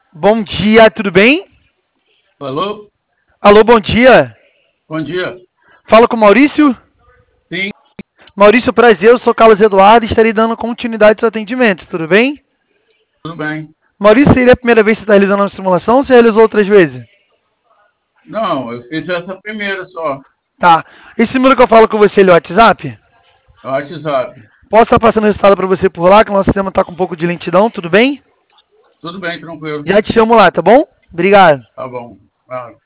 Bom dia, tudo bem? Alô? Alô, bom dia. Bom dia. Fala com o Maurício? Sim, Maurício, prazer, eu sou Carlos Eduardo e estarei dando continuidade aos atendimentos, tudo bem? tudo bem. Maurício, seria a primeira vez que você está realizando uma simulação ou você realizou outras vezes? Não, eu fiz essa primeira só, Tá. Esse número que eu falo com você, ele é o WhatsApp? no WhatsApp. Posso estar passando o resultado para você por lá, que o nosso sistema está com um pouco de lentidão, tudo bem? Tudo bem, tranquilo. Já te chamo lá, tá bom? Obrigado. Tá bom. Ah.